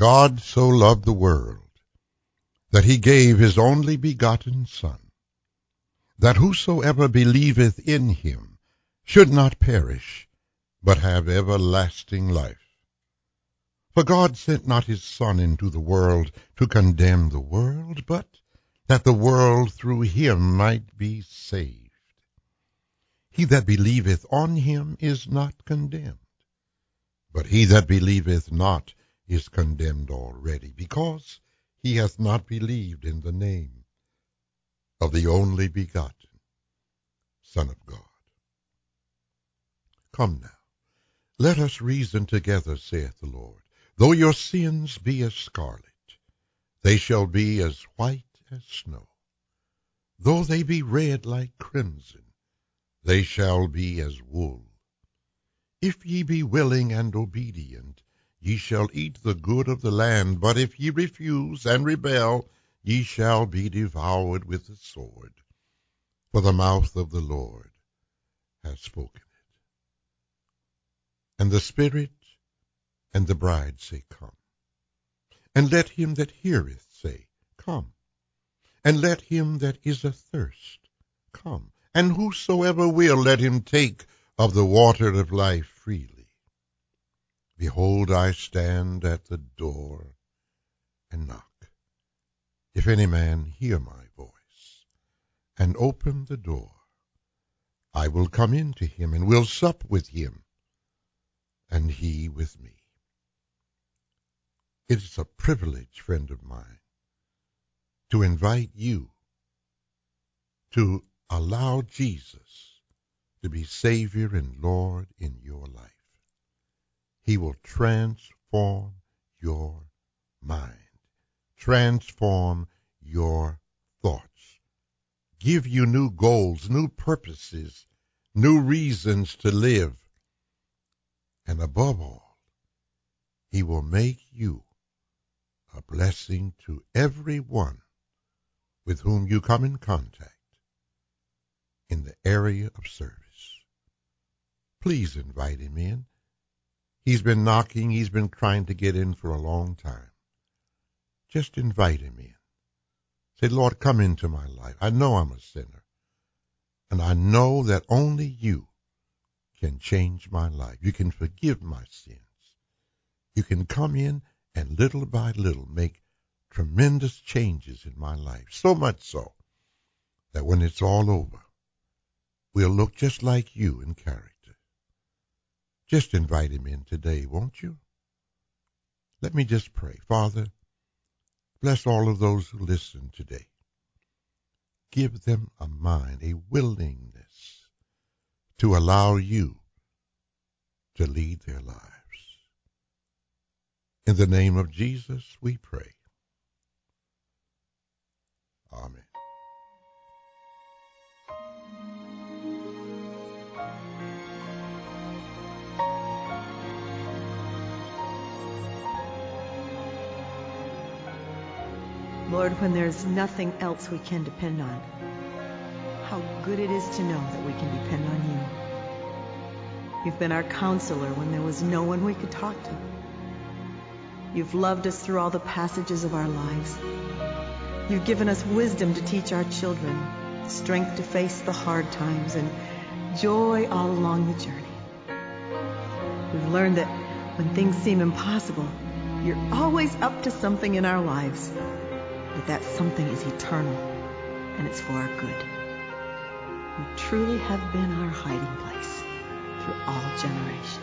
God so loved the world, that he gave his only begotten Son, that whosoever believeth in him should not perish, but have everlasting life. For God sent not his Son into the world to condemn the world, but that the world through him might be saved. He that believeth on him is not condemned, but he that believeth not is condemned already, because he hath not believed in the name of the only begotten Son of God. Come now, let us reason together, saith the Lord. Though your sins be as scarlet, they shall be as white as snow. Though they be red like crimson, they shall be as wool. If ye be willing and obedient, ye shall eat the good of the land. But if ye refuse and rebel, ye shall be devoured with the sword. For the mouth of the Lord hath spoken it. And the Spirit and the bride say, Come. And let him that heareth say, Come. And let him that is athirst come. And whosoever will, let him take of the water of life freely. Behold, I stand at the door and knock. If any man hear my voice, and open the door, I will come in to him, and will sup with him, and he with me. It is a privilege, friend of mine, to invite you to allow Jesus to be Savior and Lord in your life. He will transform your mind, transform your thoughts, give you new goals, new purposes, new reasons to live, and above all, he will make you a blessing to everyone with whom you come in contact in the area of service. Please invite him in. He's been knocking. He's been trying to get in for a long time. Just invite him in. Say, Lord, come into my life. I know I'm a sinner, and I know that only you can change my life. You can forgive my sins. You can come in and little by little make tremendous changes in my life, so much so that when it's all over, we'll look just like you in character. Just invite him in today, won't you? Let me just pray. Father, bless all of those who listen today. Give them a mind, a willingness to allow you to lead their lives. In the name of Jesus, we pray. Amen. Lord, when there's nothing else we can depend on, how good it is to know that we can depend on you. You've been our counselor when there was no one we could talk to. You've loved us through all the passages of our lives. You've given us wisdom to teach our children, strength to face the hard times, and joy all along the journey. We've learned that when things seem impossible, you're always up to something in our lives. But that something is eternal, and it's for our good. You truly have been our hiding place through all generations.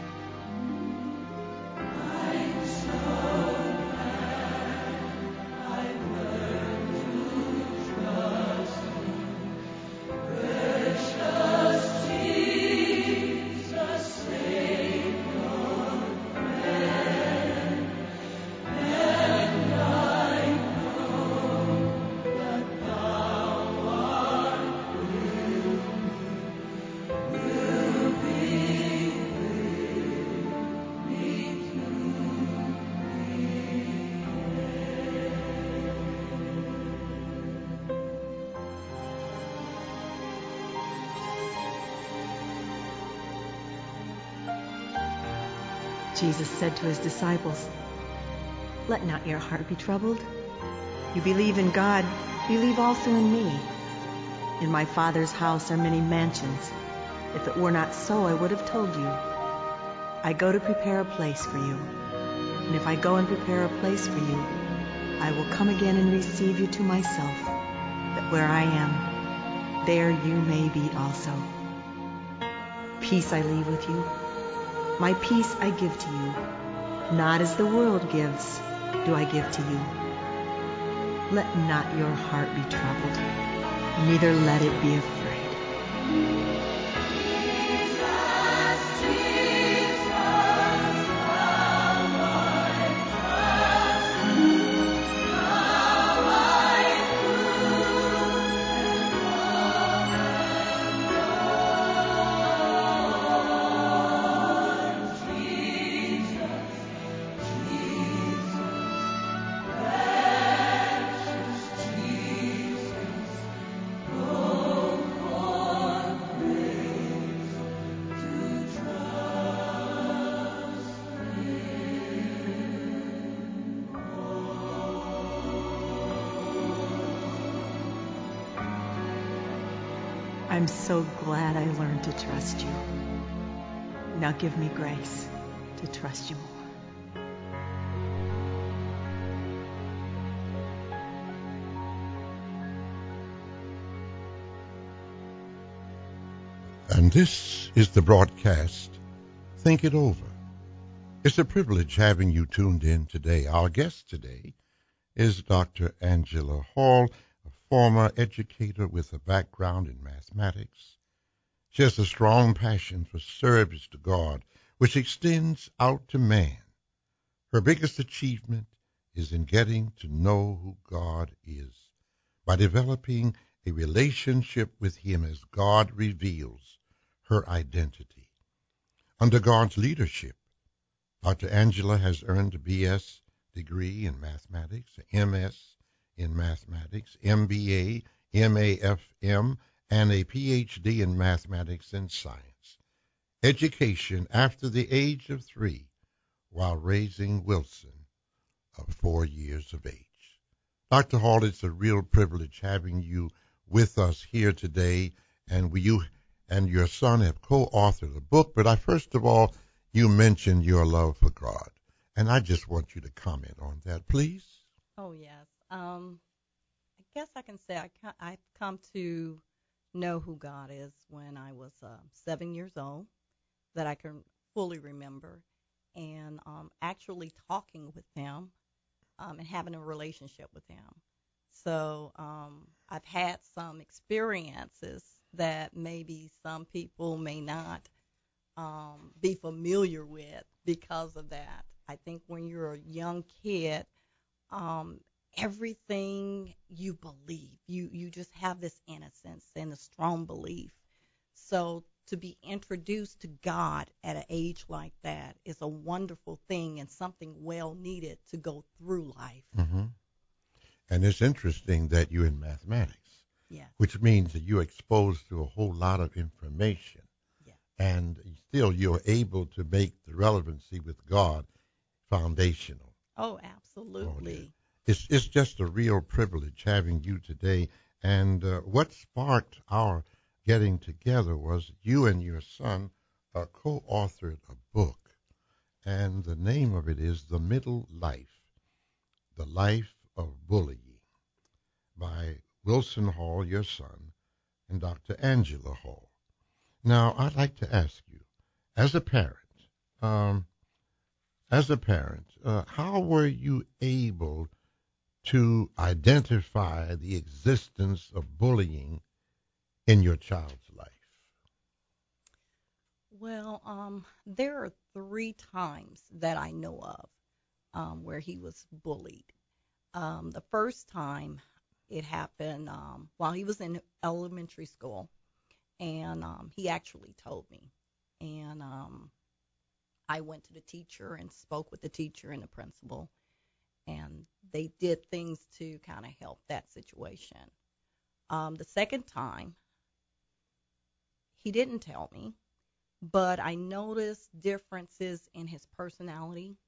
I'm so glad I've learned to trust you. Precious Jesus, Savior, friend, and I know that thou art will be with me through Jesus said to his disciples, Let not your heart be troubled. You believe in God, believe also in me. In my Father's house are many mansions. If it were not so, I would have told you. I go to prepare a place for you. And if I go and prepare a place for you, I will come again and receive you to myself, that where I am, there you may be also. Peace I leave with you. My peace I give to you. Not as the world gives, do I give to you. Let not your heart be troubled, neither let it be afraid. I'm so glad I learned to trust you. Now give me grace to trust you more. And this is the broadcast, Think It Over. It's a privilege having you tuned in today. Our guest today is Dr. Angela Hall, a former educator with a background in mathematics. She has a strong passion for service to God, which extends out to man. Her biggest achievement is in getting to know who God is by developing a relationship with Him as God reveals her identity. Under God's leadership, Dr. Angela has earned a B.S. degree in mathematics, a M.S. in mathematics, M.B.A., M.A.F.M., and a Ph.D. in mathematics and science. Education after the age of 3 while raising Wilson of 4 years of age. Dr. Hall, it's a real privilege having you with us here today, and you and your son have co-authored a book, but first of all, you mentioned your love for God, and I just want you to comment on that, please. Oh, yes. I guess I can say I've come to know who God is when I was 7 years old, that I can fully remember, and actually talking with Him and having a relationship with Him. So I've had some experiences that maybe some people may not be familiar with because of that. I think when you're a young kid, everything you believe, you just have this innocence and a strong belief. So to be introduced to God at an age like that is a wonderful thing and something well needed to go through life. Mm-hmm. And it's interesting that you're in mathematics, Yes. which means that you're exposed to a whole lot of information. Yes. And still you're able to make the relevancy with God foundational. Oh, absolutely. It's just a real privilege having you today. And what sparked our getting together was you and your son co-authored a book, and the name of it is The Middle Life, The Life of Bullying, by Wilson Hall, your son, and Dr. Angela Hall. Now, I'd like to ask you, as a parent, um, how were you able to identify the existence of bullying in your child's life? Well, there are 3 times that I know of where he was bullied. The first time it happened while he was in elementary school, and he actually told me. And I went to the teacher and spoke with the teacher and the principal, and they did things to kind of help that situation. The second time, he didn't tell me, but I noticed differences in his personality.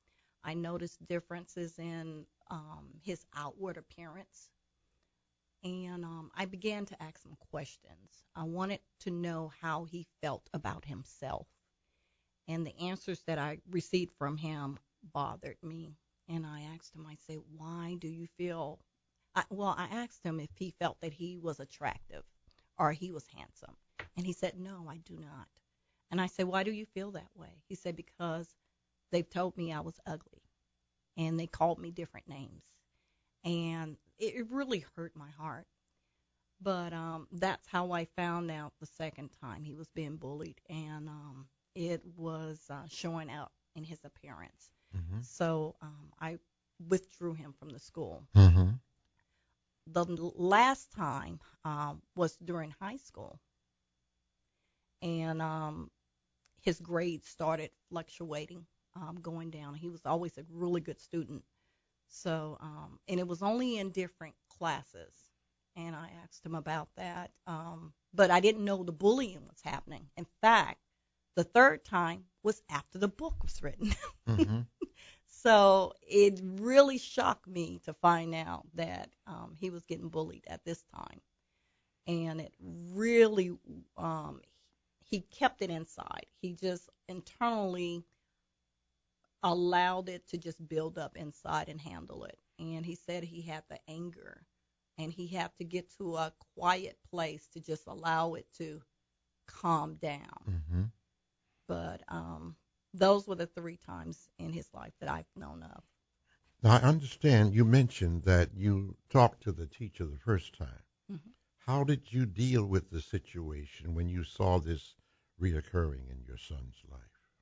I noticed differences in his outward appearance. And I began to ask him questions. I wanted to know how he felt about himself. And the answers that I received from him bothered me. And I asked him, I said, why do you feel? I asked him if he felt that he was attractive or he was handsome. And he said, no, I do not. And I said, why do you feel that way? He said, because they've told me I was ugly. And they called me different names. And it really hurt my heart. But that's how I found out the second time he was being bullied. And it was showing out in his appearance. Mm-hmm. So I withdrew him from the school. Mm-hmm. The last time was during high school. And his grades started fluctuating, going down. He was always a really good student. So, and it was only in different classes. And I asked him about that. But I didn't know the bullying was happening. In fact, the third time was after the book was written. Mm-hmm. So it really shocked me to find out that he was getting bullied at this time. And it really, he kept it inside. He just internally allowed it to just build up inside and handle it. And he said he had the anger and he had to get to a quiet place to just allow it to calm down. Mm-hmm. But those were the 3 times in his life that I've known of. Now, I understand you mentioned that you talked to the teacher the first time. Mm-hmm. How did you deal with the situation when you saw this reoccurring in your son's life?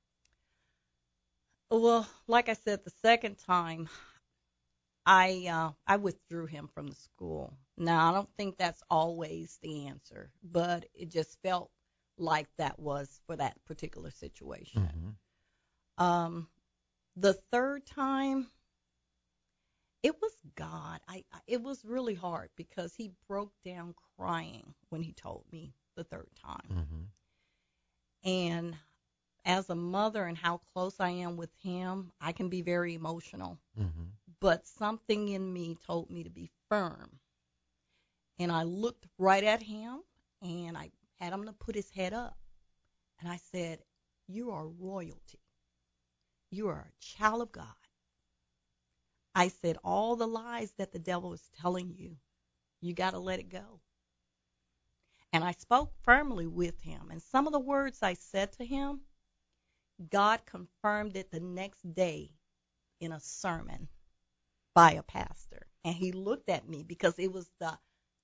Well, like I said, the second time, I withdrew him from the school. Now, I don't think that's always the answer, but it just felt like that was for that particular situation. Mm-hmm. The third time, it was God. It was really hard because he broke down crying when he told me the third time. Mm-hmm. And as a mother and how close I am with him, I can be very emotional. Mm-hmm. But something in me told me to be firm. And I looked right at him and I had him to put his head up. And I said, you are royalty. You are a child of God. I said, all the lies that the devil is telling you, you got to let it go. And I spoke firmly with him. And some of the words I said to him, God confirmed it the next day in a sermon by a pastor. And he looked at me because it was the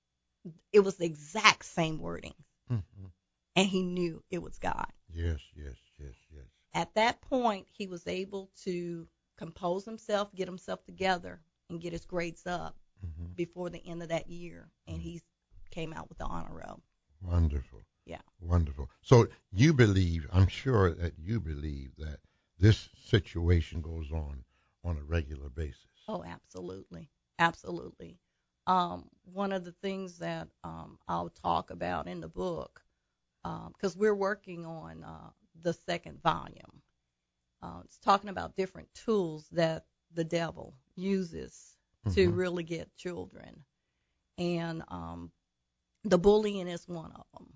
exact same wording. Mm-hmm. And he knew it was God. Yes, yes, yes, yes. At that point, he was able to compose himself, get himself together, and get his grades up Mm-hmm. before the end of that year. And he came out with the honor roll. Wonderful. Yeah. Wonderful. So you believe, I'm sure that you believe that this situation goes on a regular basis. Oh, absolutely. Absolutely. One of the things that I'll talk about in the book, because we're working on the second volume, it's talking about different tools that the devil uses to Mm-hmm. really get children. And the bullying is one of them.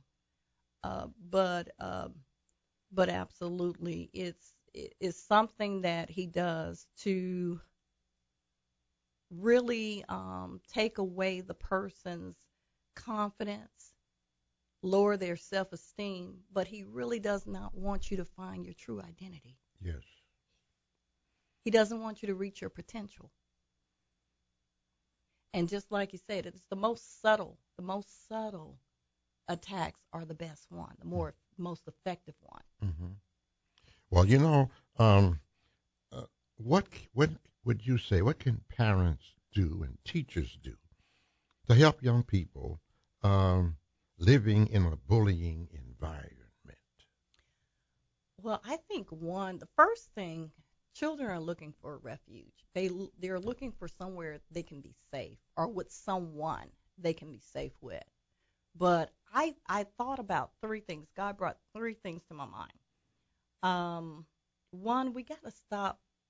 But absolutely, it's something that he does to really take away the person's confidence, lower their self-esteem, but he really does not want you to find your true identity. Yes. He doesn't want you to reach your potential. And just like you said, it's the most subtle attacks are the best one, the most effective one. Mm-hmm. Well, um, what would you say? What can parents do and teachers do to help young people living in a bullying environment? Well, I think the first thing, children are looking for a refuge. They're looking for somewhere they can be safe or with someone they can be safe with. But I thought about 3 things. God brought 3 things to my mind. One, we got to stop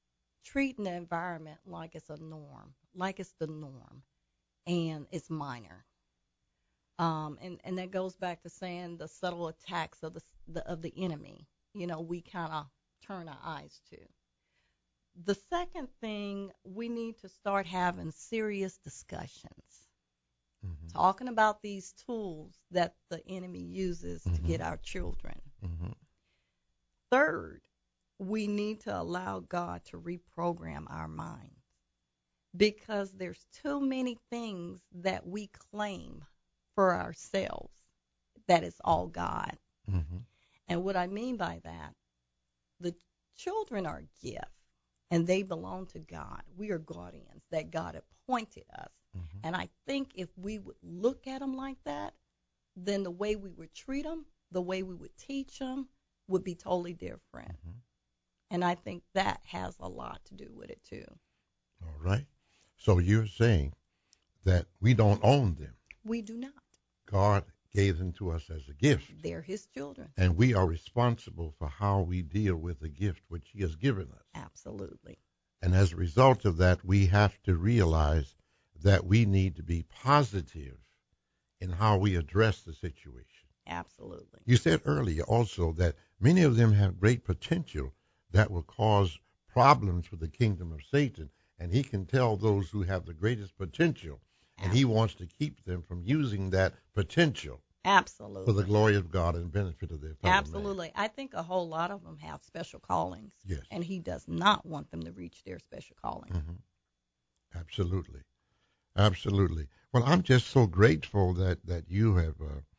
treating the environment like it's a norm, like it's the norm, and it's minor. And that goes back to saying the subtle attacks of the enemy. We kind of turn our eyes to. The second thing, we need to start having serious discussions, talking about these tools that the enemy uses to get our children. Third, we need to allow God to reprogram our minds, because there's too many things that we claim for ourselves that is all God. And what I mean by that, the children are a gift, and they belong to God. We are guardians that God appointed us. And I think if we would look at them like that, then the way we would treat them, the way we would teach them would be totally different. And I think that has a lot to do with it too. All right. So you're saying that we don't own them. We do not. God gave them to us as a gift. They're his children. And we are responsible for how we deal with the gift which he has given us. Absolutely. And as a result of that, we have to realize that we need to be positive in how we address the situation. Absolutely. You said earlier also that many of them have great potential that will cause problems with the kingdom of Satan. And he can tell those who have the greatest potential, and he wants to keep them from using that potential. Absolutely. For the glory of God and benefit of their fellow Absolutely. man. I think a whole lot of them have special callings. Yes. And he does not want them to reach their special calling. Absolutely. Absolutely. Well, I'm just so grateful that you have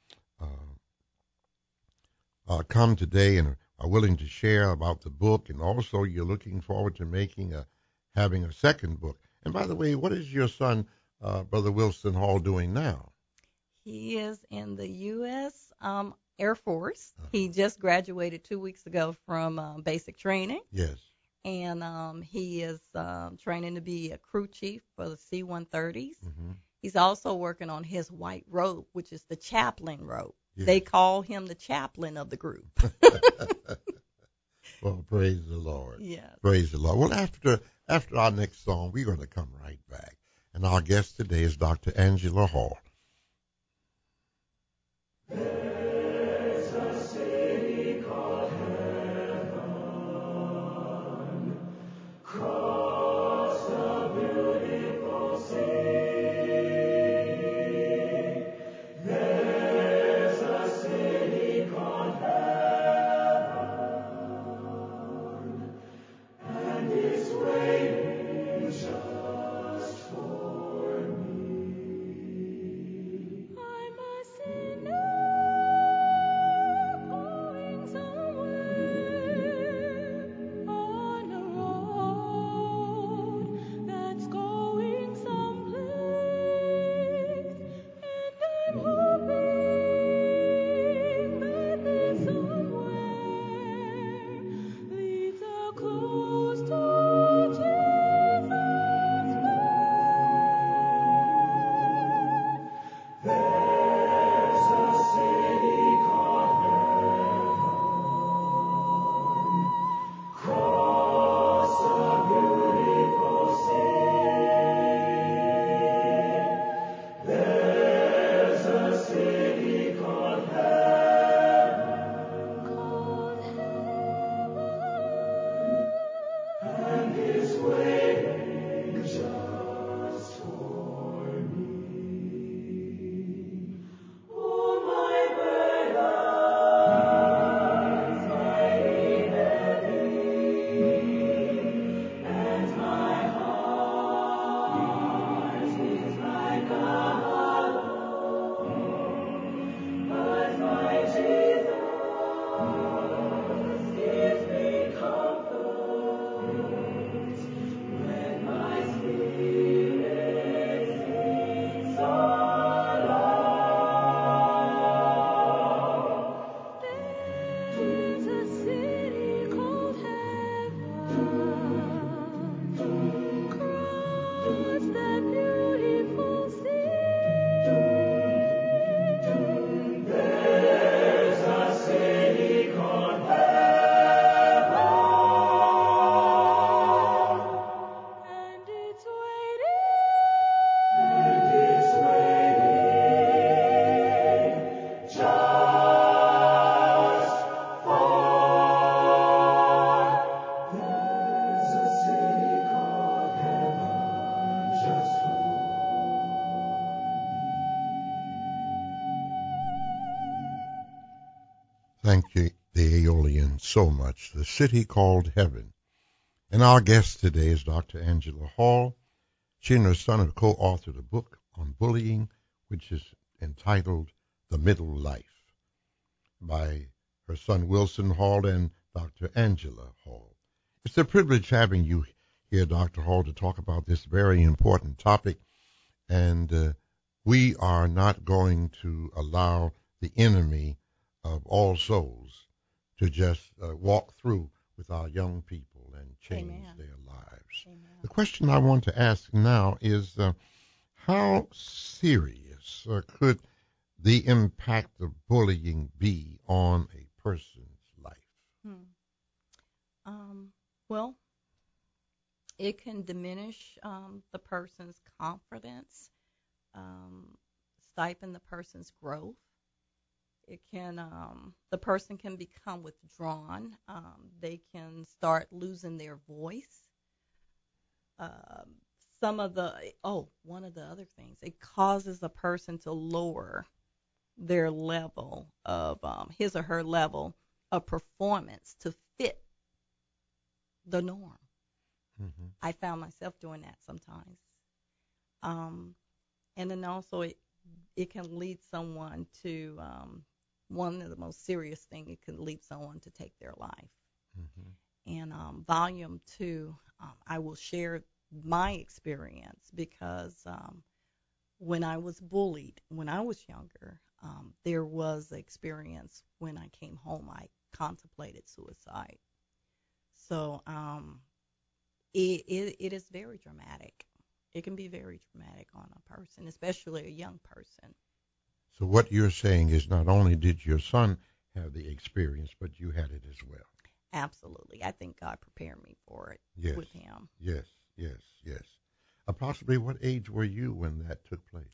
come today and are willing to share about the book, and also you're looking forward to having a second book. And by the way, what is your son, Brother Wilson Hall, doing now? He is in the U.S. Air Force. He just graduated 2 weeks ago from basic training. Yes. And he is training to be a crew chief for the C-130s. He's also working on his white robe, which is the chaplain robe. Yes. They call him the chaplain of the group. Well, praise the Lord. Yes. Praise the Lord. Well, after our next song, we're going to come right back. And our guest today is Dr. Angela Hall. There's a city called heaven, across the beautiful sea. There's a city called heaven, and it's waiting just for me. I'm a sinner. the Aeolian so much, the city called heaven. And our guest today is Dr. Angela Hall. She and her son have co-authored a book on bullying, which is entitled The Middle Life, by her son Wilson Hall and Dr. Angela Hall. It's a privilege having you here, Dr. Hall, to talk about this very important topic. And we are not going to allow the enemy of all souls to just walk through with our young people and change Amen. their lives. Amen. The question I want to ask now is how serious could the impact of bullying be on a person's life? Well, it can diminish the person's confidence, stifle the person's growth. It can, the person can become withdrawn. They can start losing their voice. Um, one of the other things, it causes a person to lower their level of his or her level of performance to fit the norm. Mm-hmm. I found myself doing that sometimes. And then also it can lead someone to one of the most serious things. It can lead someone to take their life. Mm-hmm. And volume 2, I will share my experience because when I was bullied when I was younger, there was an experience when I came home. I contemplated suicide. So it is very dramatic. It can be very dramatic on a person, especially a young person. So what you're saying is not only did your son have the experience, but you had it as well. Absolutely. I think God prepared me for it Yes. with him. Yes, yes, yes. Approximately what age were you when that took place?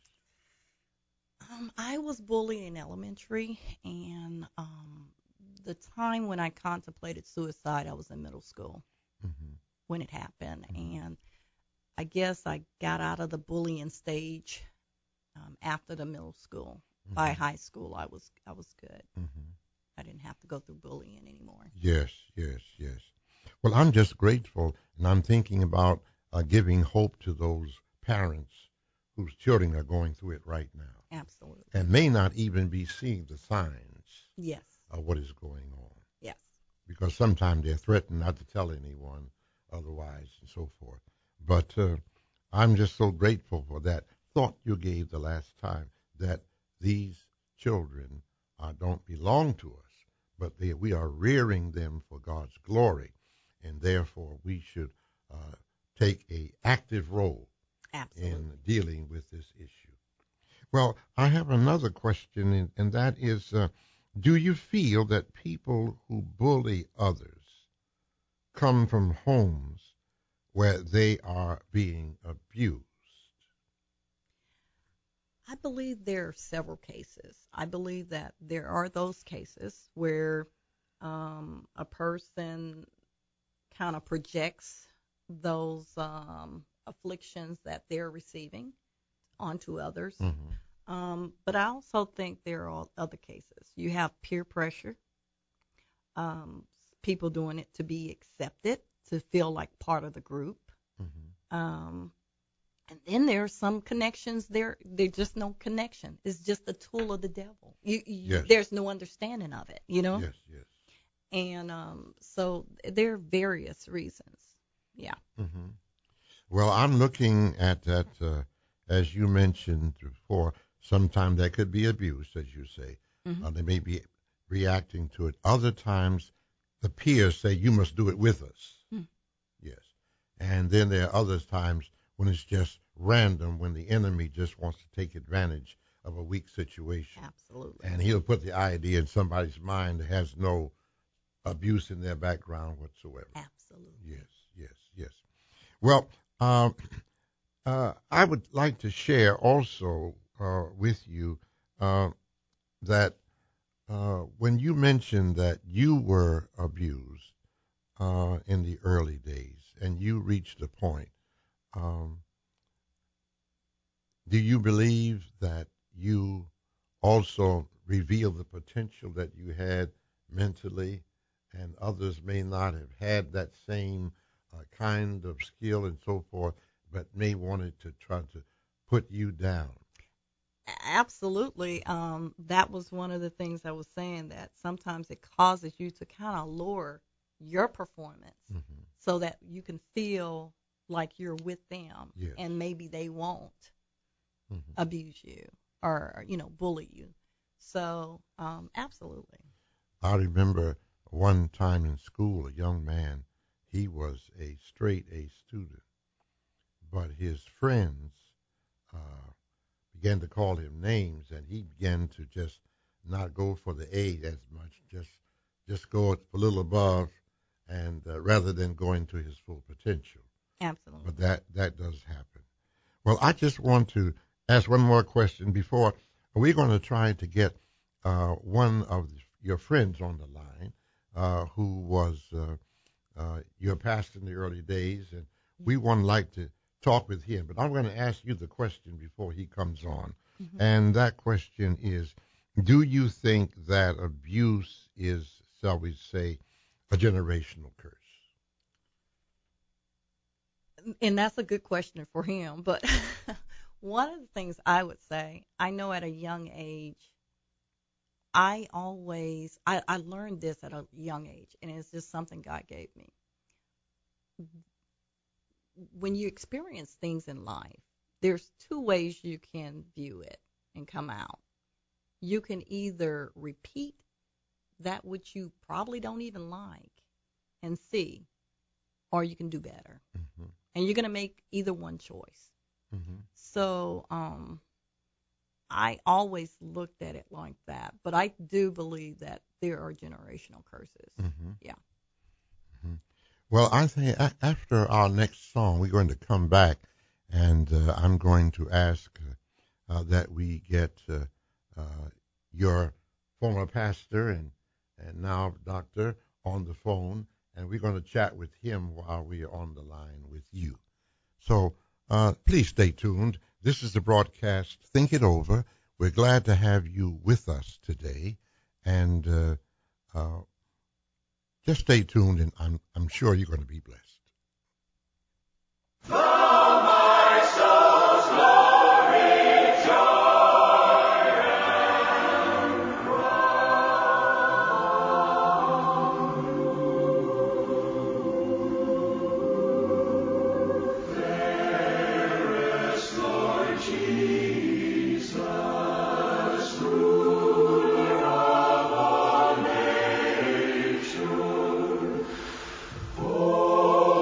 I was bullied in elementary, and the time when I contemplated suicide, I was in middle school Mm-hmm. when it happened. Mm-hmm. And I guess I got out of the bullying stage after the middle school. Mm-hmm. By high school, I was good. Mm-hmm. I didn't have to go through bullying anymore. Yes, yes, yes. Well, I'm just grateful, and I'm thinking about giving hope to those parents whose children are going through it right now Absolutely. and may not even be seeing the signs Yes. of what is going on, Yes. because sometimes they're threatened not to tell anyone otherwise and so forth. But I'm just so grateful for that thought you gave the last time, that these children don't belong to us, but we are rearing them for God's glory, and therefore we should take a active role Absolutely. in dealing with this issue. Well, I have another question, and that is, do you feel that people who bully others come from homes where they are being abused? I believe there are several cases. I believe that there are those cases where a person kind of projects those afflictions that they're receiving onto others. But I also think there are other cases. You have peer pressure, um, people doing it to be accepted, to feel like part of the group. Mm-hmm. And then there are some connections. There's just no connection. It's just a tool of the devil. Yes. There's no understanding of it, Yes, yes. And so there are various reasons. Yeah. Mm-hmm. Well, I'm looking at that, as you mentioned before, sometimes that could be abuse, as you say. Mm-hmm. They may be reacting to it. Other times, the peers say, you must do it with us. Mm. Yes. And then there are other times when it's just random, when the enemy just wants to take advantage of a weak situation. Absolutely. And he'll put the idea in somebody's mind that has no abuse in their background whatsoever. Absolutely. Yes, yes, yes. Well, I would like to share also with you that when you mentioned that you were abused in the early days and you reached a point, um, do you believe that you also revealed the potential that you had mentally, and others may not have had that same kind of skill and so forth, but may wanted to try to put you down. Absolutely. That was one of the things I was saying, that sometimes it causes you to kind of lower your performance Mm-hmm. so that you can feel like you're with them, Yes. and maybe they won't Mm-hmm. abuse you or, bully you. So, absolutely. I remember one time in school, a young man, he was a straight A student, but his friends uh, began to call him names, and he began to just not go for the A as much, just go a little above, and rather than going to his full potential. Absolutely. But that does happen. Well, I just want to ask one more question before we're going to try to get one of your friends on the line who was your pastor in the early days, and we would like to talk with him. But I'm going to ask you the question before he comes on, Mm-hmm. and that question is, do you think that abuse is, shall we say, a generational curse? And that's a good question for him. But one of the things I would say, I know at a young age, I learned this at a young age, and it's just something God gave me. When you experience things in life, there's two ways you can view it and come out. You can either repeat that which you probably don't even like and see, or you can do better. Mm-hmm. And you're going to make either one choice. Mm-hmm. So I always looked at it like that. But I do believe that there are generational curses. Mm-hmm. Yeah. Mm-hmm. Well, I think after our next song, we're going to come back, and I'm going to ask that we get your former pastor and now doctor on the phone, and we're going to chat with him while we are on the line with you. So please stay tuned. This is the broadcast Think It Over. We're glad to have you with us today, and just stay tuned, and I'm sure you're going to be blessed. Thou my soul's glory, joy, and crown. Fairest Lord Jesus, ruler of all nature, oh,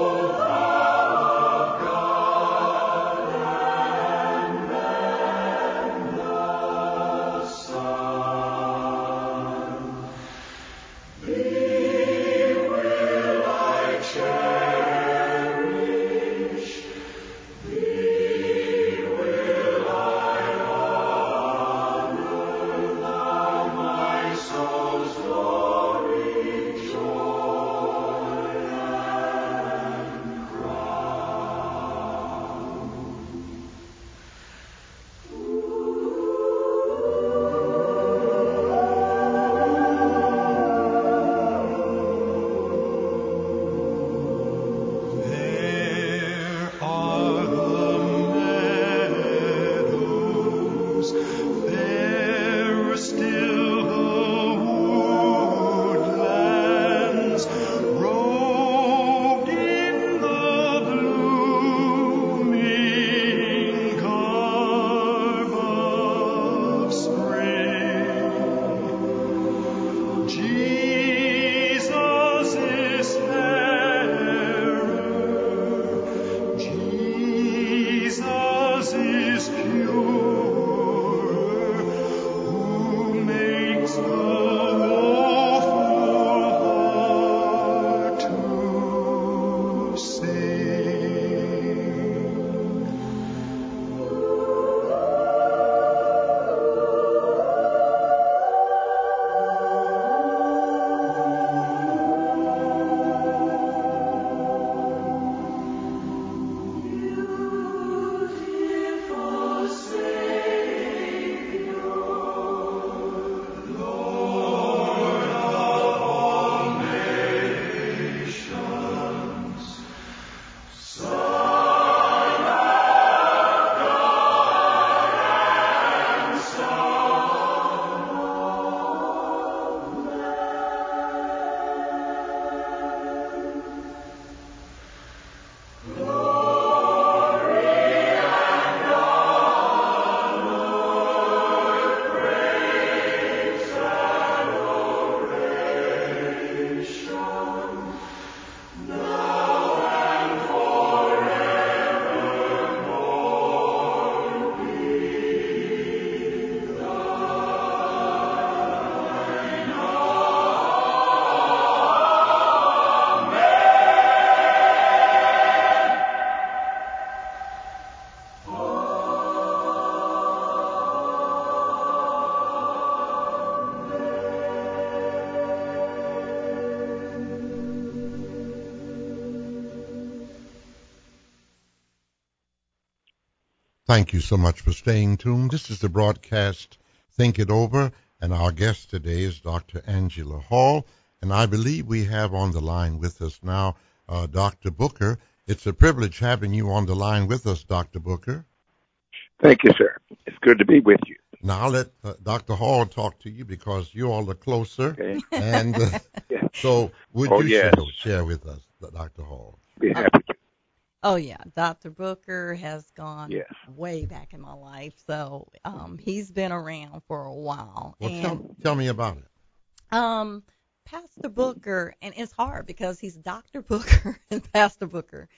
Thank you so much for staying tuned. This is the broadcast Think It Over, and our guest today is Dr. Angela Hall, and I believe we have on the line with us now Dr. Booker. It's a privilege having you on the line with us, Dr. Booker. Thank you, sir. It's good to be with you. Now I'll let Dr. Hall talk to you because you all are closer. Okay. And Yes. so would Oh, you yes. share with us, Dr. Hall? Be happy to. Oh yeah, Dr. Booker has gone Yes. way back in my life, so he's been around for a while. Well, And tell me about it. Pastor Booker, and it's hard because he's Dr. Booker and Pastor Booker.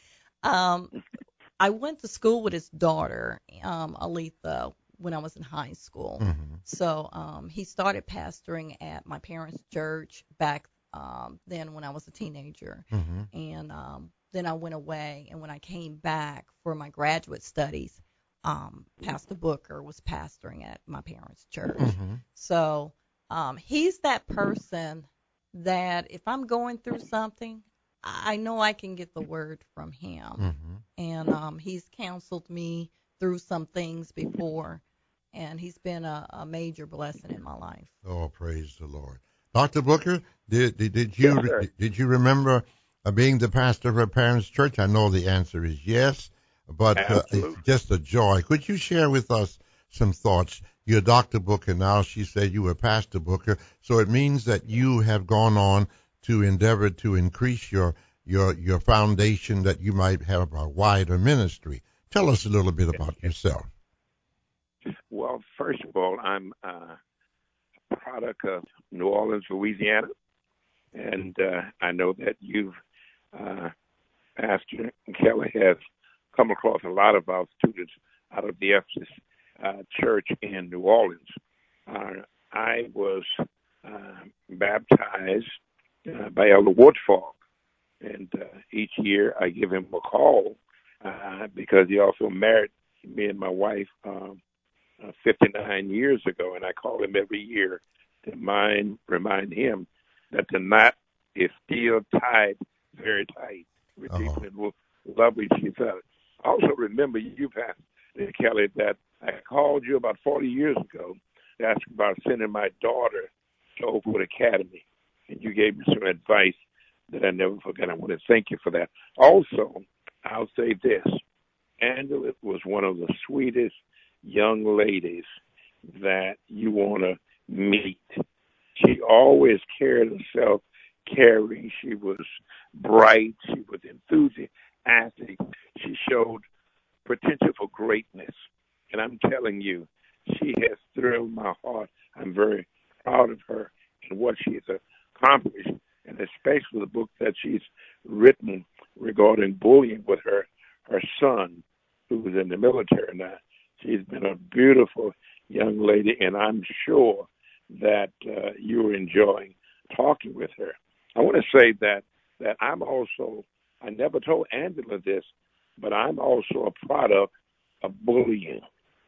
I went to school with his daughter, Aletha, when I was in high school. Mm-hmm. So he started pastoring at my parents' church back then when I was a teenager. Mm-hmm. And then I went away, and when I came back for my graduate studies, Pastor Booker was pastoring at my parents' church. Mm-hmm. So he's that person that if I'm going through something, I know I can get the word from him. Mm-hmm. And he's counseled me through some things before, and he's been a major blessing in my life. Oh, praise the Lord. Dr. Booker, did you Yes, sir. did you remember being the pastor of her parents' church? I know the answer is yes, but Absolutely. it's just a joy. Could you share with us some thoughts? You're Dr. Booker now. She said you were Pastor Booker, so it means that you have gone on to endeavor to increase your foundation, that you might have a wider ministry. Tell us a little bit about yourself. Well, first of all, I'm a product of New Orleans, Louisiana, and I know that you've, Pastor Kelly, has come across a lot of our students out of the Ephesus church in New Orleans. I was baptized by Elder Woodfall, and each year I give him a call because he also married me and my wife 59 years ago, and I call him every year to remind him that the knot is still tied very tight. We're deep in love with each other. Also remember you, Pastor Kelly, that I called you about 40 years ago to ask about sending my daughter to Oakwood Academy, and you gave me some advice that I never forget. I want to thank you for that. Also, I'll say this. Angela was one of the sweetest young ladies that you want to meet. She always carried herself caring. She was bright. She was enthusiastic. She showed potential for greatness. And I'm telling you, she has thrilled my heart. I'm very proud of her and what she has accomplished, and especially the book that she's written regarding bullying with her son, who was in the military now. She's been a beautiful young lady, and I'm sure that you're enjoying talking with her. I want to say that I'm also, I never told Angela this, but I'm also a product of bullying.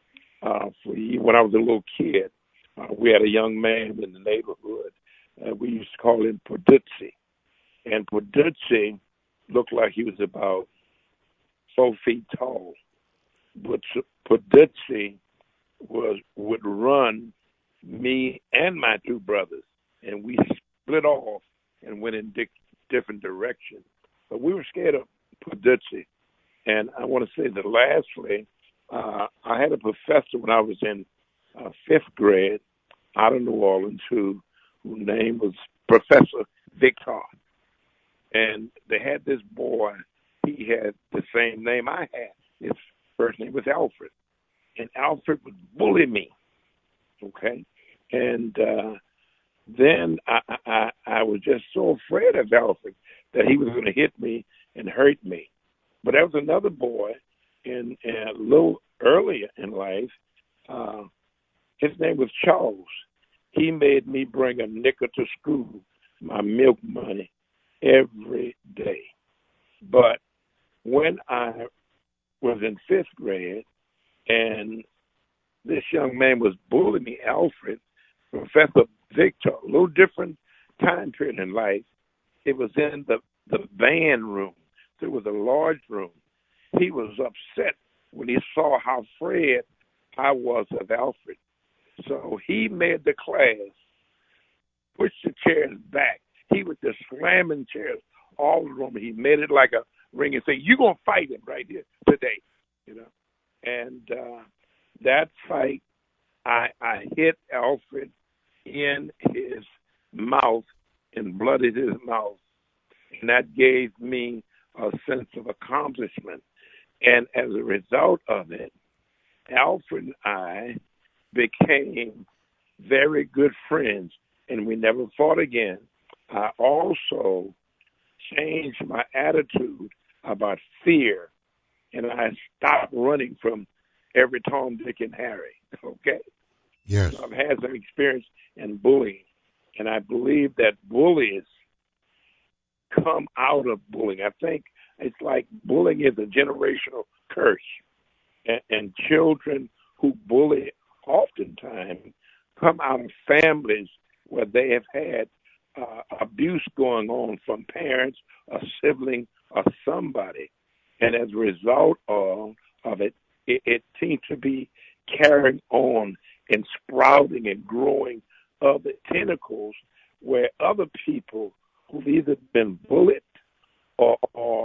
When I was a little kid, we had a young man in the neighborhood. We used to call him Paduzzi. And Paduzzi looked like he was about 4 feet tall. But Paduzzi would run me and my two brothers, and we split off and went in different directions. But we were scared of Paduzzi. And I want to say that lastly, I had a professor when I was in 5th grade out of New Orleans whose name was Professor Victor. And they had this boy. He had the same name I had. His first name was Alfred. And Alfred would bully me, okay? And then I was just so afraid of Alfred that he was going to hit me and hurt me. But there was another boy a little earlier in life. His name was Charles. He made me bring a nickel to school, my milk money, every day. But when I was in 5th grade and this young man was bullying me, Alfred, Professor Victor, a little different time period in life, it was in the band room. There was a large room. He was upset when he saw how afraid I was of Alfred. So he made the class push the chairs back. He was just slamming chairs all around me. He made it like a ring and say, "You're going to fight him right here today," you know. And that fight, I hit Alfred in his mouth and blooded his mouth. And that gave me a sense of accomplishment. And as a result of it, Alfred and I became very good friends, and we never fought again. I also changed my attitude about fear, and I stopped running from every Tom, Dick, and Harry, okay? Yes. So I've had some experience in bullying, and I believe that bullies come out of bullying. I think it's like bullying is a generational curse, and children who bully oftentimes come out of families where they have had abuse going on from parents, a sibling, or somebody. And as a result of it, it seems to be carrying on and sprouting and growing other tentacles where other people who've either been bullied or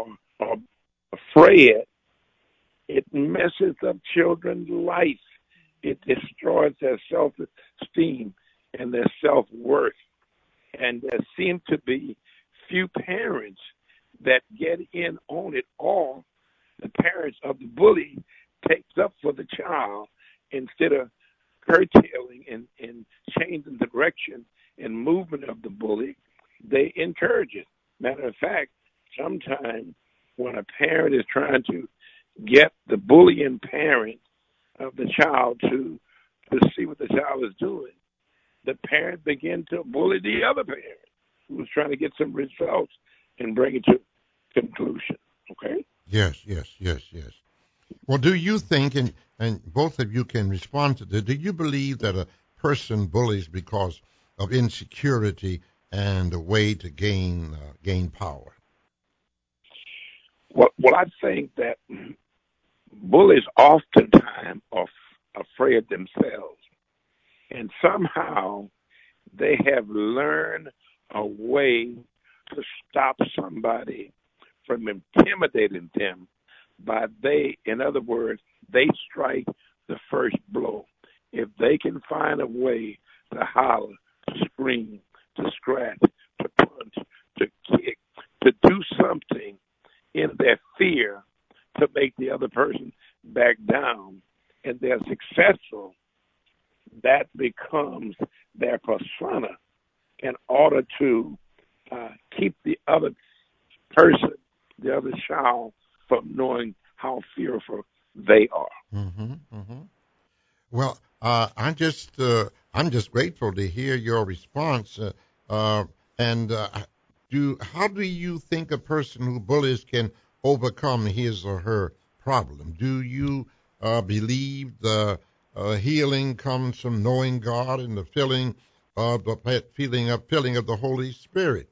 afraid, it messes up children's life. It destroys their self-esteem and their self-worth. And there seem to be few parents that get in on it all. The parents of the bully takes up for the child instead of curtailing and changing the direction and movement of the bully. They encourage it. Matter of fact, sometimes when a parent is trying to get the bullying parent of the child to see what the child is doing, the parent begin to bully the other parent who was trying to get some results and bring it to conclusion. Okay? Yes. Well, do you think, and both of you can respond to this, do you believe that a person bullies because of insecurity and a way to gain power? Well, I think that bullies oftentimes are afraid themselves, and somehow they have learned a way to stop somebody from intimidating them by in other words, they strike the first blow. If they can find a way to holler, to scream, to scratch, to punch, to kick, to do something in their fear to make the other person back down, and they're successful, that becomes their persona in order to keep the other person, the other child, from knowing how fearful they are. Well, I'm just grateful to hear your response. And how do you think a person who bullies can overcome his or her problem? Do you believe the healing comes from knowing God and the filling of the Holy Spirit?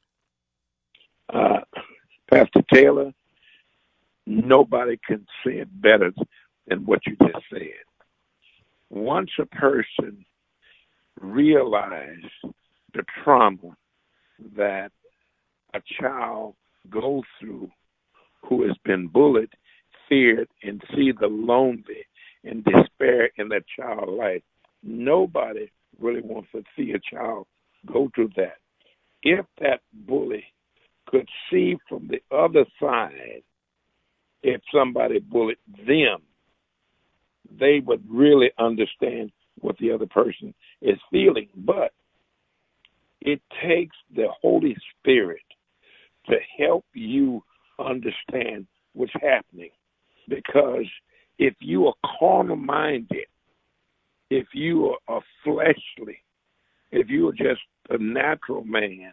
Pastor Taylor, nobody can say it better than what you just said. Once a person realizes the trauma that a child goes through who has been bullied, feared, and see the lonely and despair in that child's life, nobody really wants to see a child go through that. If that bully could see from the other side, if somebody bullied them, they would really understand what the other person is feeling. But it takes the Holy Spirit to help you understand what's happening. Because if you are carnal-minded, if you are fleshly, if you are just a natural man,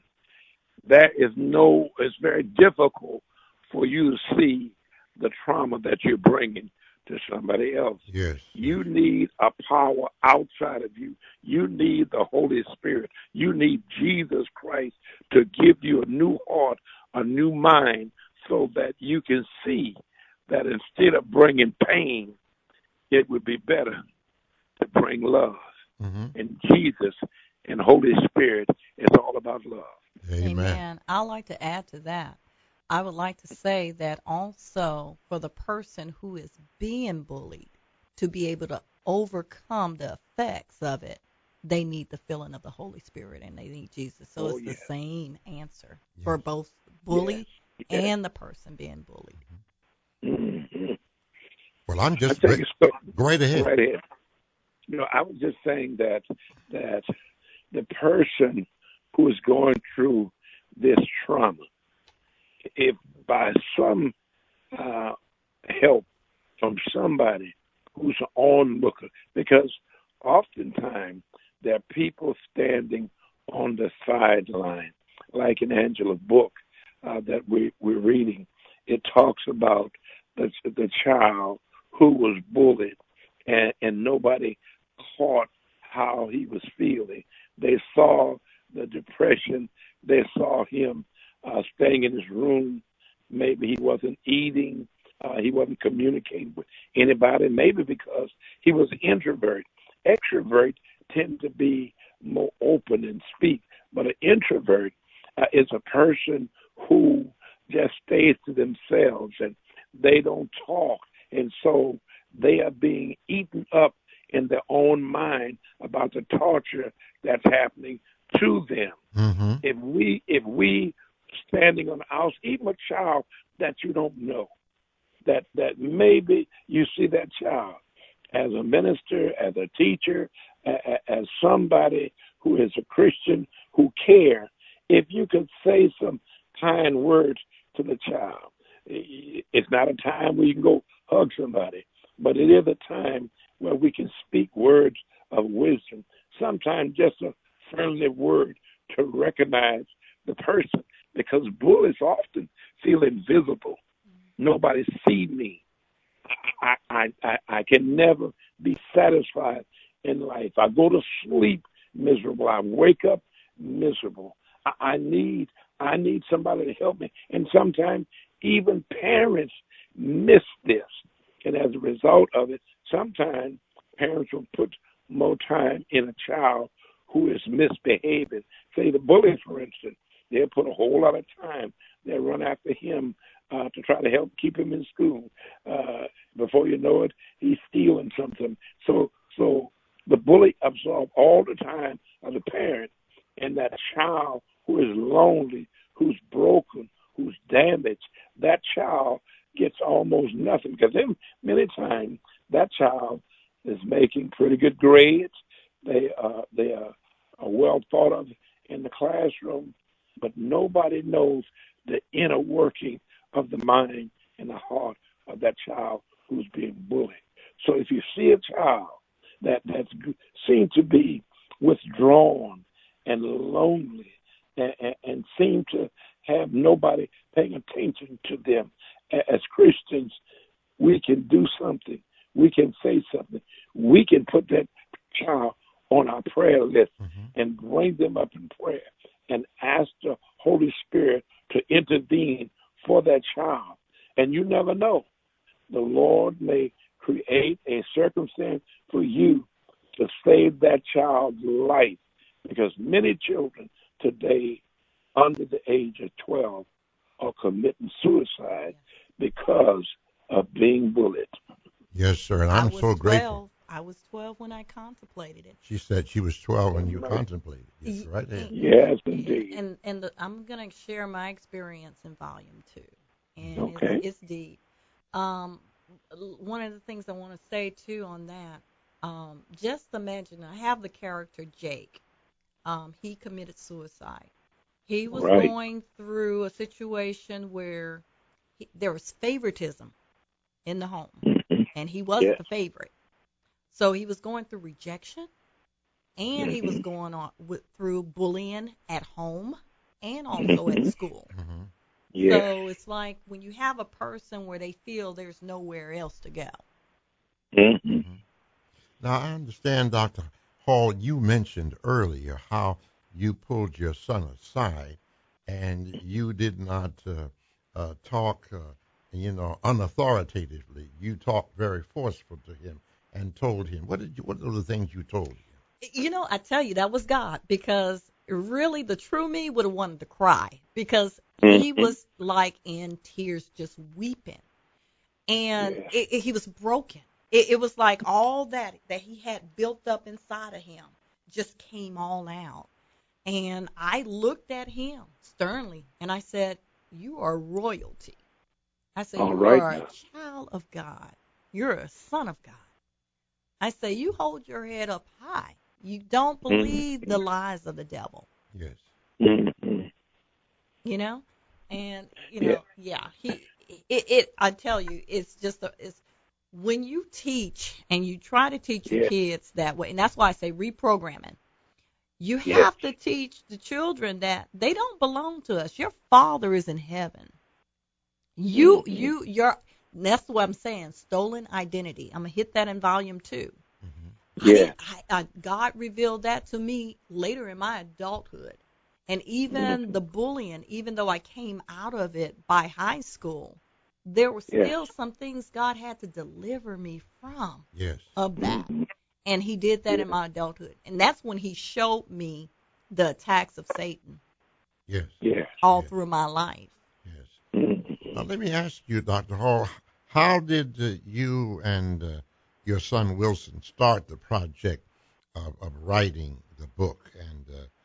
it's very difficult for you to see the trauma that you're bringing to somebody else. Yes. You need a power outside of you. You need the Holy Spirit. You need Jesus Christ to give you a new heart, a new mind, so that you can see that instead of bringing pain, it would be better to bring love. Mm-hmm. And Jesus and Holy Spirit is all about love. Amen. I'd like to add to that. I would like to say that also for the person who is being bullied to be able to overcome the effects of it, they need the filling of the Holy Spirit and they need Jesus. So it's the same answer for both bully and the person being bullied. Mm-hmm. Well, I'm just go right ahead. Right ahead. I was just saying that the person who is going through this trauma, if by some help from somebody who's an onlooker, because oftentimes there are people standing on the sideline, like in Angela's book that we're reading. It talks about the child who was bullied, and nobody caught how he was feeling. They saw the depression. They saw him staying in his room. Maybe he wasn't eating. He wasn't communicating with anybody, maybe because he was an introvert. Extroverts tend to be more open and speak, but an introvert is a person who just stays to themselves and they don't talk. And so they are being eaten up in their own mind about the torture that's happening to them. Mm-hmm. If we standing on the house, even a child that you don't know, that maybe you see that child as a minister, as a teacher, as somebody who is a Christian who cares, if you could say some kind words to the child. It's not a time where you can go hug somebody, but it is a time where we can speak words of wisdom, sometimes just a friendly word to recognize the person, because bullies often feel invisible. Nobody sees me. I can never be satisfied in life. I go to sleep miserable. I wake up miserable. I need somebody to help me. And sometimes even parents miss this. And as a result of it, sometimes parents will put more time in a child who is misbehaving. Say the bullies, for instance, they'll put a whole lot of time. They'll run after him to try to help keep him in school. Before you know it, he's stealing something. So the bully absorbs all the time of the parent, and that child who is lonely, who's broken, who's damaged, that child gets almost nothing, because then many times that child is making pretty good grades. They are well thought of in the classroom, but nobody knows the inner working of the mind and the heart of that child who's being bullied. So if you see a child that seems to be withdrawn and lonely and seem to have nobody paying attention to them, as Christians, we can do something. We can say something. We can put that child on our prayer list and bring them up in prayer and ask the Holy Spirit to intervene for that child. And you never know. The Lord may create a circumstance for you to save that child's life, because many children today under the age of 12 are committing suicide because of being bullied. Yes, sir, and I'm so grateful. I was 12 when I contemplated it. She said she was 12 when you contemplated. Yes, right there. Yes, indeed. I'm going to share my experience in volume 2. And okay. It's deep. One of the things I want to say, too, on that, just imagine, I have the character Jake. He committed suicide. He was going through a situation where there was favoritism in the home, and he wasn't the favorite. So he was going through rejection, and he was going through bullying at home and also at school. So it's like when you have a person where they feel there's nowhere else to go. Now, I understand, Dr. Hall, you mentioned earlier how you pulled your son aside and you did not talk unauthoritatively, you talked very forceful to him and told him. What are the things you told him? I tell you, that was God, because really the true me would have wanted to cry, because he was like in tears, just weeping. And he was broken. It was like all that he had built up inside of him just came all out. And I looked at him sternly and I said, "You are royalty." I said, All "You right are now. a child of God. You're a son of God." I say, "You hold your head up high. You don't believe the lies of the devil." Yes. Mm-hmm. You know? And, Yeah. I tell you, it's when you teach and you try to teach your Yeah. kids that way, and that's why I say reprogramming. You Yes. have to teach the children that they don't belong to us. Your Father is in heaven. That's what I'm saying, stolen identity. I'm going to hit that in volume 2. Yeah. God revealed that to me later in my adulthood. And even the bullying, even though I came out of it by high school, there were still some things God had to deliver me from Yes. of that. And he did that in my adulthood. And that's when he showed me the attacks of Satan Yes. Yes. all through my life. Yes. Mm-hmm. Now, let me ask you, Dr. Hall, how did you and your son Wilson start the project of writing the book and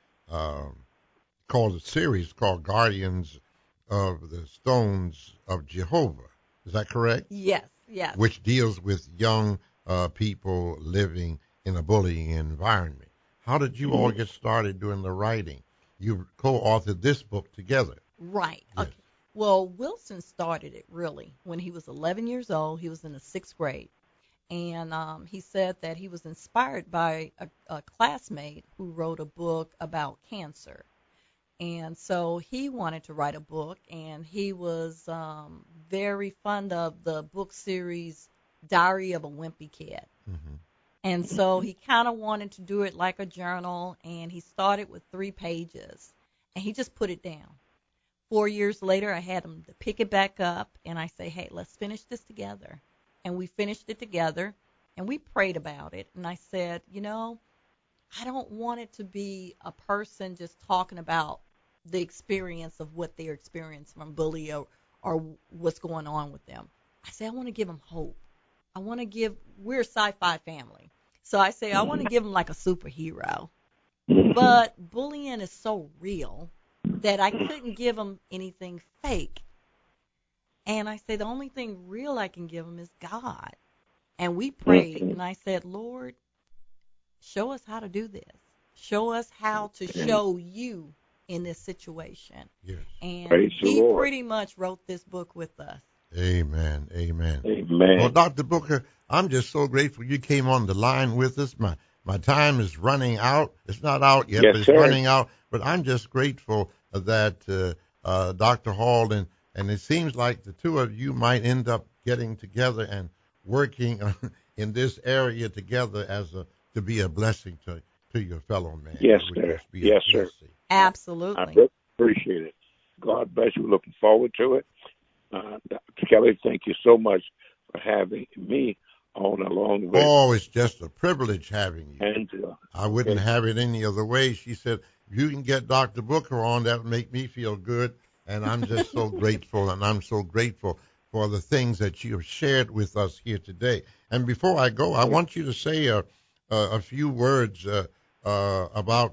called a series called Guardians of the Stones of Jehovah? Is that correct? Yes, yes. Which deals with young people living in a bullying environment. How did you all get started doing the writing? You co-authored this book together. Right. Yes. Okay. Well, Wilson started it really when he was 11 years old. He was in the 6th grade. And he said that he was inspired by a classmate who wrote a book about cancer. And so he wanted to write a book, and he was very fond of the book series Diary of a Wimpy Kid. Mm-hmm. And so he kind of wanted to do it like a journal, and he started with 3 pages, and he just put it down. 4 years later, I had him to pick it back up, and I say, "Hey, let's finish this together." And we finished it together, and we prayed about it. And I said, I don't want it to be a person just talking about the experience of what they're experiencing from bully or what's going on with them. I say, I want to give them hope. We're a sci-fi family. So I say, I want to give them like a superhero. But bullying is so real that I couldn't give them anything fake. And I say, the only thing real I can give them is God. And we prayed, and I said, "Lord, show us how to do this. Show us how to show you in this situation." Yes. And Praise the he Lord. pretty much wrote this book with us. Amen. Amen. Amen. Well, Dr. Booker, I'm just so grateful you came on the line with us. My time is running out. It's not out yet, Yes, but it's sir. running out. But I'm just grateful that Dr. Hall and it seems like the two of you might end up getting together and working in this area together to be a blessing to your fellow man. Yes, It would sir. just be Yes, a sir. blessing. I Absolutely. appreciate it. God bless you. Looking forward to it. Dr. Kelly, thank you so much for having me on along with Oh, it's just a privilege having you. Angela. I wouldn't have it any other way. She said, if you can get Dr. Booker on, that would make me feel good. And I'm just so grateful, and I'm so grateful for the things that you have shared with us here today. And before I go, I want you to say a few words about,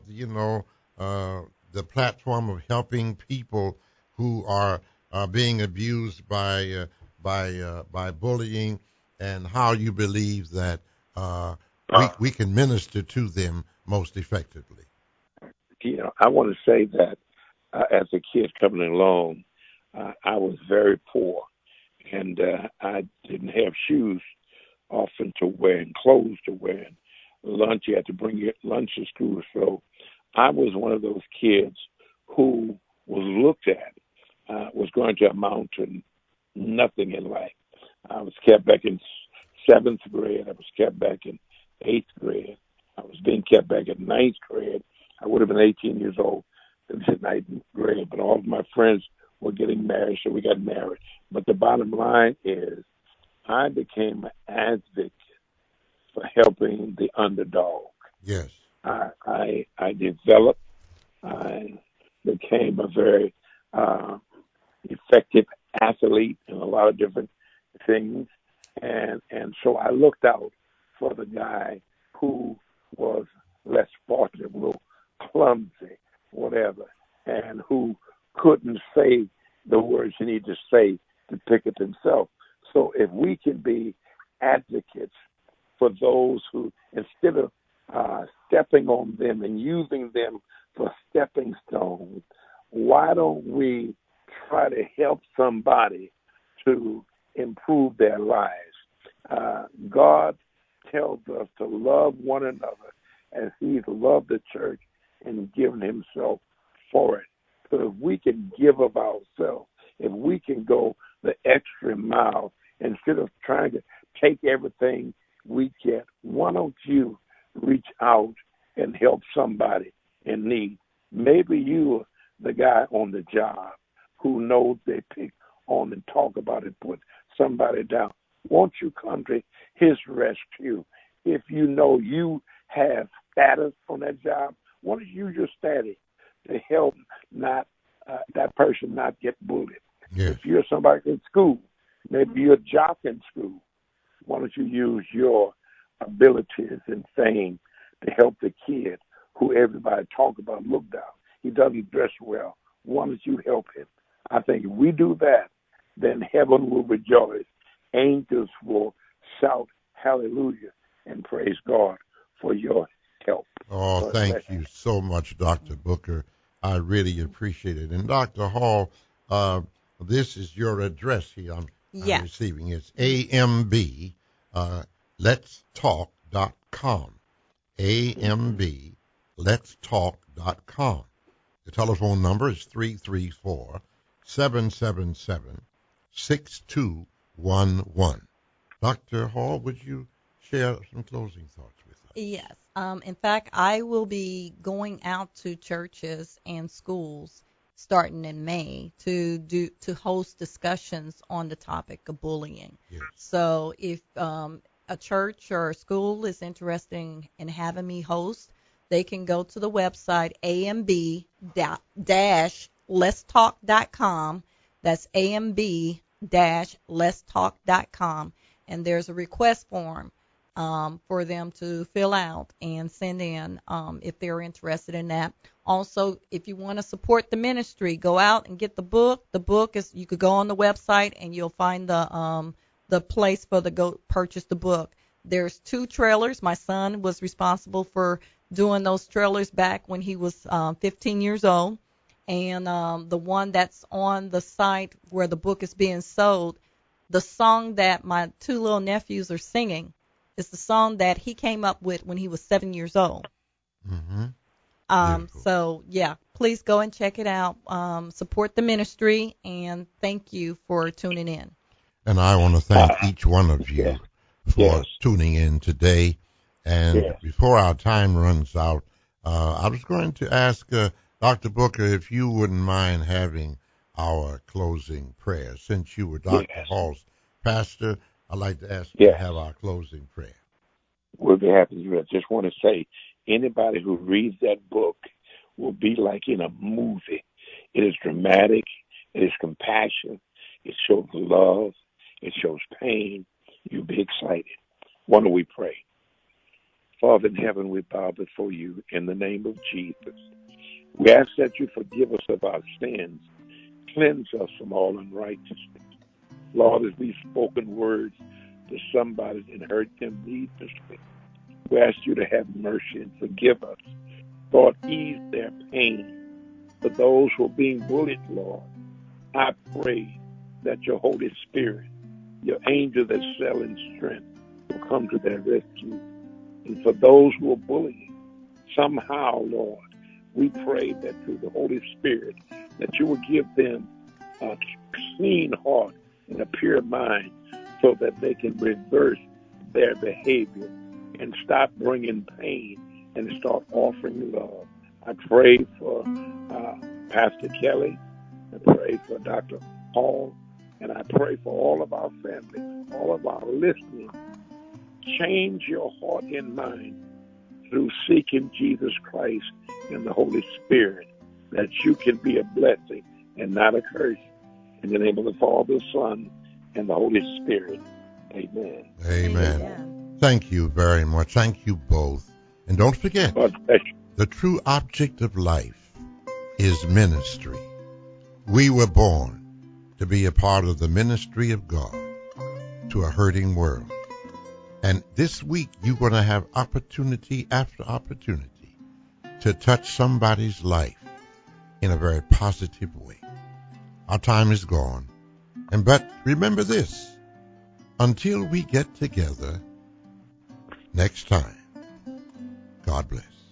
the platform of helping people who are being abused by bullying, and how you believe that we can minister to them most effectively. I want to say that as a kid coming along, I was very poor, and I didn't have shoes often to wear and clothes to wear. And lunch, you had to bring your lunch to school. So I was one of those kids who was looked at, was going to amount to nothing in life. I was kept back in 7th grade. I was kept back in 8th grade. I was being kept back in 9th grade. I would have been 18 years old in 9th grade, but all of my friends were getting married, so we got married. But the bottom line is I became an advocate for helping the underdog. Yes. I developed, I became a very effective athlete in a lot of different things. And so I looked out for the guy who was less fortunate, a little clumsy, whatever, and who couldn't say the words he needed to say to pick it himself. So if we can be advocates for those who, instead of stepping on them and using them for stepping stones, why don't we try to help somebody to improve their lives? God tells us to love one another as He's loved the church and given Himself for it. So if we can give of ourselves, if we can go the extra mile, instead of trying to take everything we get, why don't you reach out and help somebody in need? Maybe you're the guy on the job who knows they pick on and talk about it, put somebody down. Won't you come to his rescue? If you know you have status on that job, why don't you use your status to help not that person not get bullied? Yes. If you're somebody in school, maybe you're a jock in school, why don't you use your abilities and fame to help the kid who everybody talk about, look down? He doesn't dress well. Why don't you help him? I think if we do that, then heaven will rejoice. Angels will shout hallelujah and praise God for your help. Oh, thank you so much, Dr. Booker. I really appreciate it. And Dr. Hall, this is your address here I'm receiving. It's AMB, letstalk.com. AMB, letstalk.com. The telephone number is 334-777-6211. Dr. Hall, would you share some closing thoughts with us? Yes. In fact, I will be going out to churches and schools starting in May to host discussions on the topic of bullying. Yes. So if a church or a school is interested in having me host, they can go to the website amb-letstalk.com. That's amb-letstalk.com, and there's a request form for them to fill out and send in if they're interested in that. Also, if you want to support the ministry, go out and get the book. The book is, you could go on the website and you'll find the place for go purchase the book. There's 2 trailers. My son was responsible for doing those trailers back when he was 15 years old. And the one that's on the site where the book is being sold, the song that my 2 little nephews are singing is the song that he came up with when he was 7 years old. Mm-hmm. So, yeah, please go and check it out. Support the ministry, and thank you for tuning in. And I want to thank each one of you for tuning in today. And before our time runs out, I was going to ask Dr. Booker if you wouldn't mind having our closing prayer. Since you were Dr. Hall's pastor, I'd like to ask you to have our closing prayer. We'll be happy to do it. I just want to say, anybody who reads that book will be like in a movie. It is dramatic. It is compassion. It shows love. It shows pain. You'll be excited. Why don't we pray? Father in heaven, we bow before you in the name of Jesus. We ask that you forgive us of our sins. Cleanse us from all unrighteousness. Lord, as we've spoken words to somebody and hurt them needlessly, we ask you to have mercy and forgive us. Lord, ease their pain. For those who are being bullied, Lord, I pray that your Holy Spirit, your angel that excel in strength, will come to their rescue. And for those who are bullying, somehow, Lord, we pray that through the Holy Spirit, that you will give them a clean heart and a pure mind so that they can reverse their behavior and stop bringing pain and start offering love. I pray for Pastor Kelly, I pray for Dr. Paul, and I pray for all of our family, all of our listeners. Change your heart and mind through seeking Jesus Christ and the Holy Spirit, that you can be a blessing and not a curse. In the name of the Father, Son, and the Holy Spirit. Amen. Amen. Thank you very much. Thank you both. And don't forget, the true object of life is ministry. We were born to be a part of the ministry of God to a hurting world. And this week, you're going to have opportunity after opportunity to touch somebody's life in a very positive way. Our time is gone. But remember this, until we get together next time, God bless.